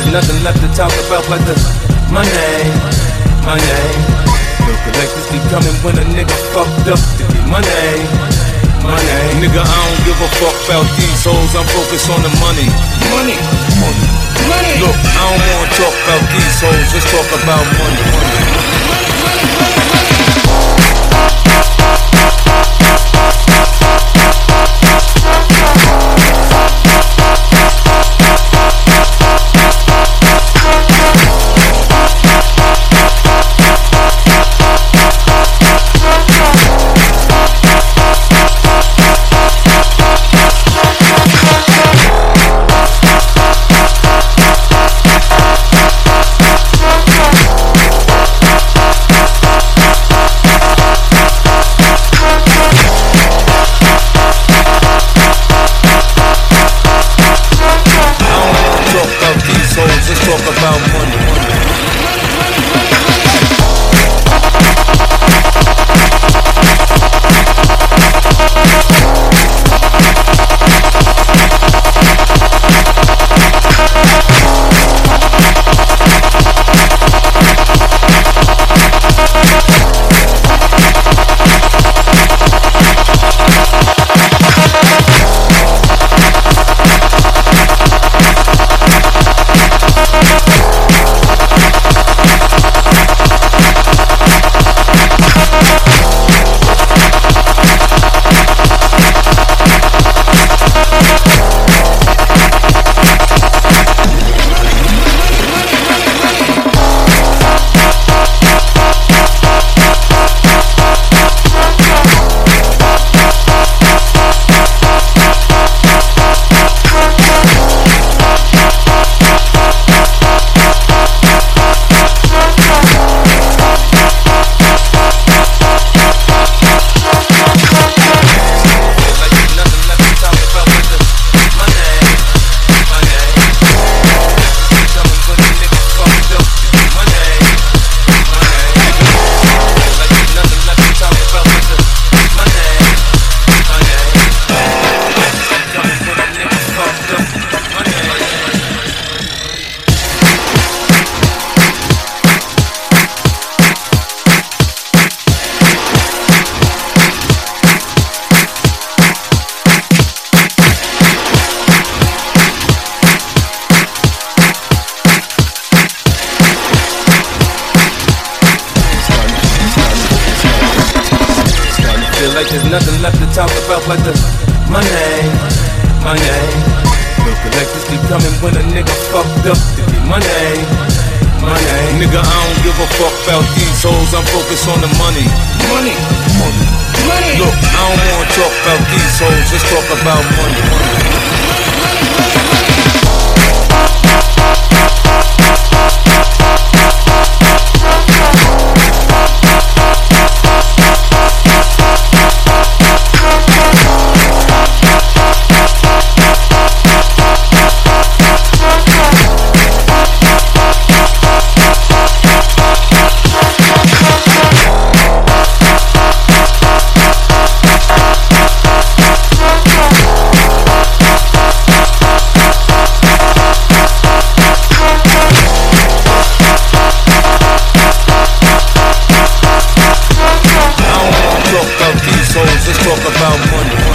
nothing left to talk about but the money, money. No collectors keep coming when a nigga fucked up to get money, money. Nigga, I don't give a fuck about these hoes, I'm focused on the money. Money, money, money. Look, I don't wanna talk about these hoes, let's talk about money, money. Let's talk about money. Feel like there's nothing left to talk about but the money, money. No collectors keep coming when a nigga fucked up to get money, money. Nigga, I don't give a fuck about these hoes, I'm focused on the money. Money, money, money. Look, I don't wanna talk about these hoes, let's talk about money, money. Let's talk about money.